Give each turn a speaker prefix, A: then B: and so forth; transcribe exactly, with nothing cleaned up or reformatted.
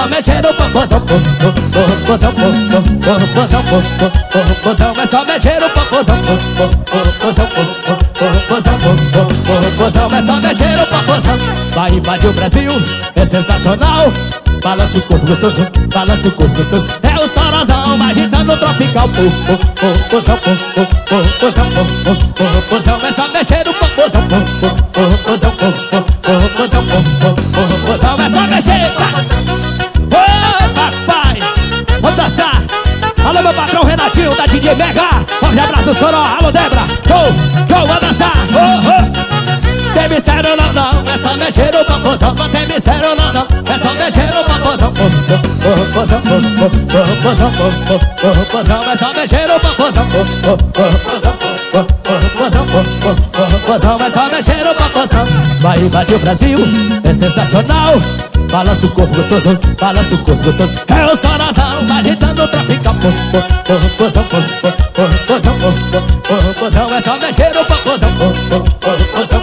A: só mexer no popozão. Popozão, popozão, popozão, é só mexer no popozão. Popozão, popozão, popozão, é só mexer no popozão. Vai invadir o Brasil, é sensacional. Balança o corpo gostoso, balança o corpo gostoso. É o sorozão agitando o tropical. Popozão, popozão, popozão, é só mexer no popozão. Popozão, popozão, popozão, é só mexer. Ô papai, vamos dançar. Alô meu patrão Renatinho da D J Mega. Forte abraço Soró, alô Débora. Go, go, vamos dançar. Oh, oh. Tem mistério não, não, é só mexer no popozão. Não tem mistério não, não, é só mexer no popozão. Popozão, popozão, popozão, é só mexer no popozão. Popozão, popozão, popozão, é só mexer no popozão. Vai invadir o Brasil, é sensacional. Balança o corpo gostoso, balança o corpo gostoso. É o sorozão agitando o tropical. Popozão, popozão, popozão, é só mexer no popozão.